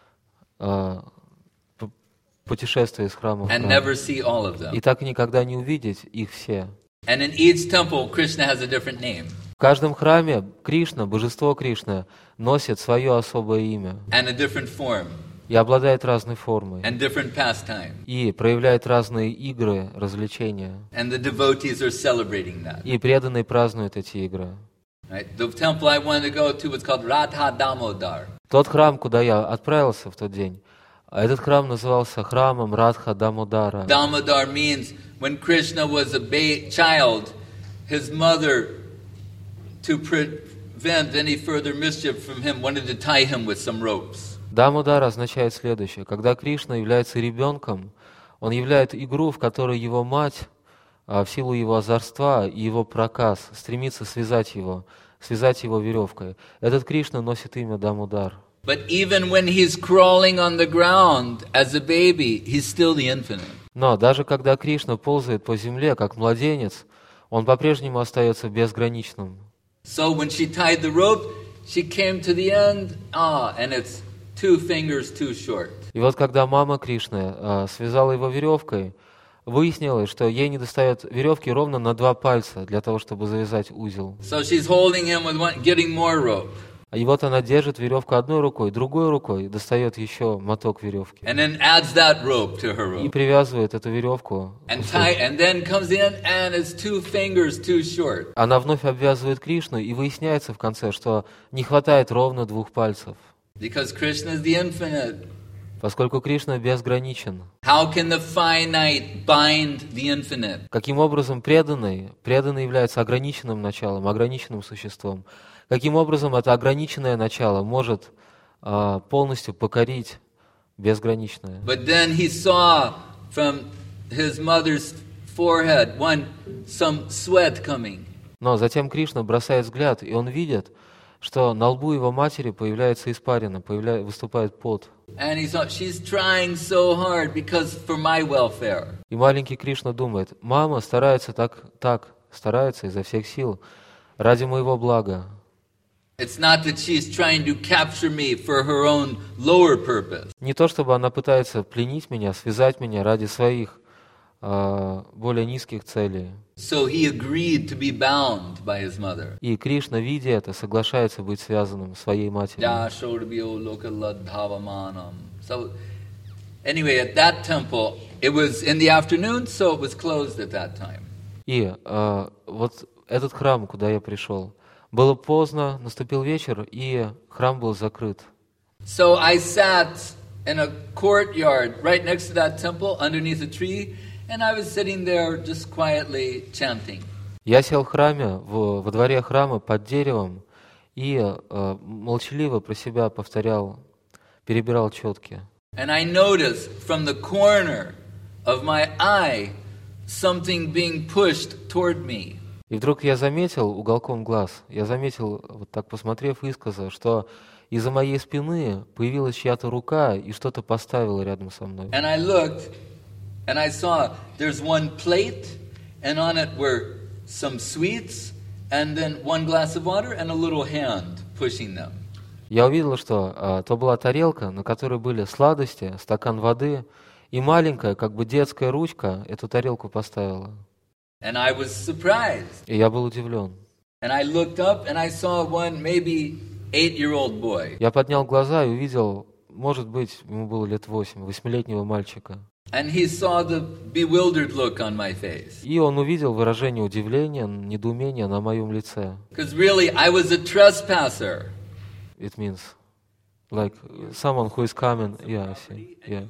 путешествуя из храма в And храм. never see all of them. И так никогда не увидеть их все. And in each temple, Krishna has a different name В каждом храме Кришна, божество Кришна, носит свое особое имя and a different form и обладает разной формой, and different pastime. и проявляет разные игры, развлечения. And the devotees are celebrating that. И преданные празднуют эти игры. Right? The temple I wanted to go to was called Radha Damodar. Тот храм, куда я отправился в тот день, этот храм назывался храмом Радха Дамодара. Damodar means when Krishna was a child, his mother, to prevent any further mischief from him, wanted to tie him with some ropes. Дамодар означает следующее. Когда Кришна является ребенком, он являет игру, в которой его мать, в силу его озорства и его проказ, стремится связать его веревкой. Этот Кришна носит имя Дамодар. But even when he's crawling on the ground as a baby, he's still the infinite. Но даже когда Кришна ползает по земле, как младенец, он по-прежнему остается безграничным. So when she tied the rope, she came to the end, and it's 2 fingers too short. И вот когда мама Кришны связала его веревкой, выяснилось, что ей недостает веревки ровно на 2 пальца для того, чтобы завязать узел. So she's holding him with getting more rope. И вот она держит веревку одной рукой, другой рукой достает еще моток веревки. And then adds that rope to her И rope. привязывает эту веревку. And then comes in, and it's 2 fingers too short. Она вновь обвязывает Кришну, и выясняется в конце, что не хватает ровно 2 пальцев. Because Krishna is the infinite. Поскольку Кришна безграничен. How can the finite bind the infinite? Каким образом преданный является ограниченным началом, ограниченным существом? Каким образом это ограниченное начало может полностью покорить безграничное? But then he saw from his mother's forehead some sweat coming. Но затем Кришна бросает взгляд, и он видит, что на лбу его матери появляется испарина, выступает пот. And he thought, she's trying so hard because for my welfare. И маленький Кришна думает, мама старается старается изо всех сил ради моего блага. It's not that she's trying to capture me for her own lower purpose. Не то, чтобы она пытается пленить меня, связать меня ради своих более низких целей. So he agreed to be bound by his mother. И Кришна, видя это, соглашается быть связанным своей матерью. So anyway, at that temple, it was in the afternoon, so it was closed at that time. И вот этот храм, куда я пришел, было поздно, наступил вечер, и храм был закрыт. So I sat in a courtyard right next to that temple, underneath a tree, and I was sitting there just quietly chanting. Я сел в храме, во дворе храма под деревом, и молчаливо про себя перебирал четки. And I noticed from the corner of my eye something being pushed toward me. И вдруг я заметил уголком глаз, вот так посмотрев искоса, что из-за моей спины появилась чья-то рука и что-то поставила рядом со мной. And I looked, and I saw there's one plate, and on it were some sweets, and then one glass of water, and a little hand pushing them. Я увидел, что то была тарелка, на которой были сладости, стакан воды, и маленькая, как бы детская ручка эту тарелку поставила. And I was surprised. И я был удивлен. And I looked up, and I saw one maybe 8-year-old boy. Я поднял глаза и увидел, может быть, ему было лет 8-летнего мальчика. And he saw the bewildered look on my face. И он увидел выражение удивления, недоумения на моем лице. Because really, I was a trespasser. It means like someone who is coming. Yeah, I see. Yeah.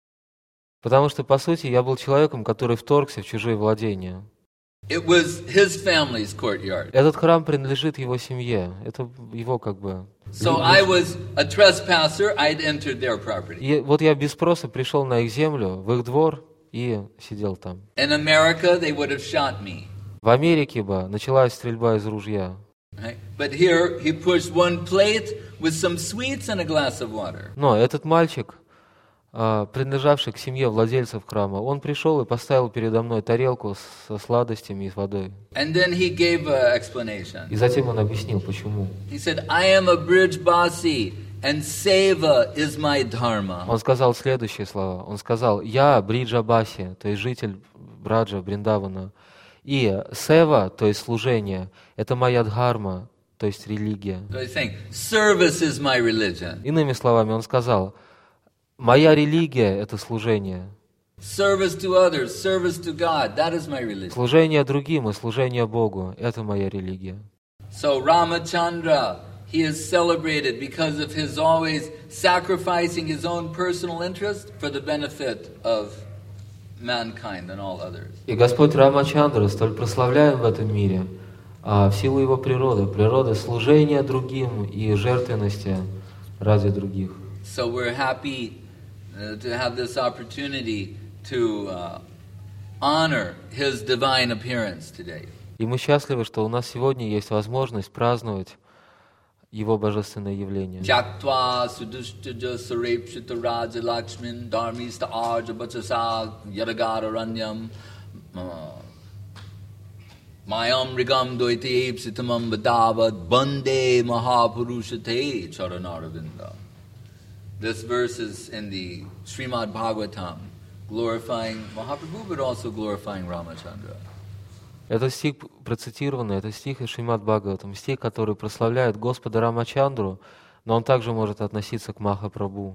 Потому что, по сути, я был человеком, который вторгся в чужие владения. It was his family's courtyard. Этот храм принадлежит его семье. Это его как бы... So I was a trespasser. I'd entered their property. И вот я без спроса пришел на их землю, в их двор, и сидел там. In America, they would have shot me. В Америке бы началась стрельба из ружья. Right? But here, he pushed one plate with some sweets and a glass of water. Но этот мальчик, принадлежавший к семье владельцев храма, он пришел и поставил передо мной тарелку со сладостями и с водой. And then he gave an explanation. И затем он объяснил, почему. He said, I am a Brijbasi, and seva is my dharma. Он сказал следующие слова. Он сказал, я Бриджабаси, то есть житель Браджа, Бриндавана, и сева, то есть служение, это моя дхарма, то есть религия. So he's saying, service is my religion. Иными словами, он сказал, моя религия – это служение. Service to others, service to God, that is my religion. Служение другим и служение Богу – это моя религия. So Ramachandra, he is celebrated because of his always sacrificing his own personal interest for the benefit of mankind and all others. И Господь Рамачандра столь прославляем в этом мире в силу его природы служения другим и жертвенности ради других. So we're happy to have this opportunity to honor his divine appearance today. И мы счастливы, что у нас сегодня есть возможность праздновать его божественное явление. Jaktva sudushtaja sarepshita raja lakshmin dharmista arja bachasa yadagara ranyam mayam rigam doite epsitamam badavad bande mahapurushate charanaravinda. This verse is in the Srimad Bhagavatam, glorifying Mahaprabhu, but also glorifying Ramachandra. Это стих процитированный, это стих из Шримад Бхагаватам, стих, который прославляет Господа Рамачандру, но он также может относиться к Махапрабху.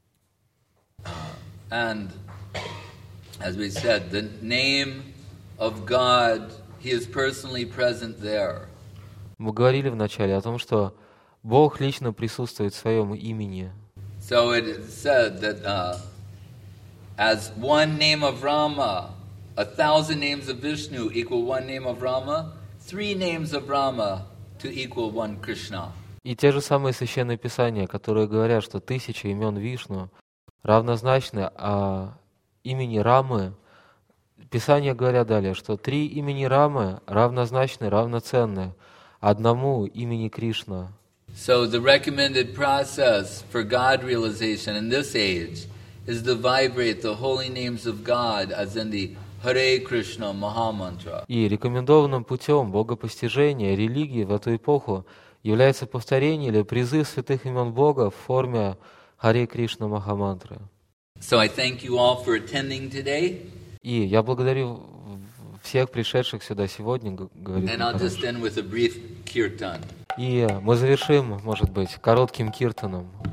And as we said, the name of God, He is personally present there. Мы говорили вначале о том, что Бог лично присутствует в своем имени. So it is said that as one name of Rama, 1,000 names of Vishnu equal one name of Rama, 3 names of Rama to equal one Krishna. И те же самые священные писания, которые говорят, что 1000 имен Вишну равнозначны имени Рамы. Писания говорят далее, что 3 имени Рамы равнозначны, равноценны одному имени Кришна. So the recommended process for God realization in this age is to vibrate the holy names of God as in the Hare Krishna Mahamantra. И рекомендованным путем богопостижения религии в эту эпоху является повторение или призыв святых имен Бога в форме Харе Кришна Махамантры. So I thank you all for attending today. И я благодарю всех пришедших сюда сегодня, говорит And I'll Махарадж. just end with a brief kirtan. И мы завершим, может быть, коротким киртаном.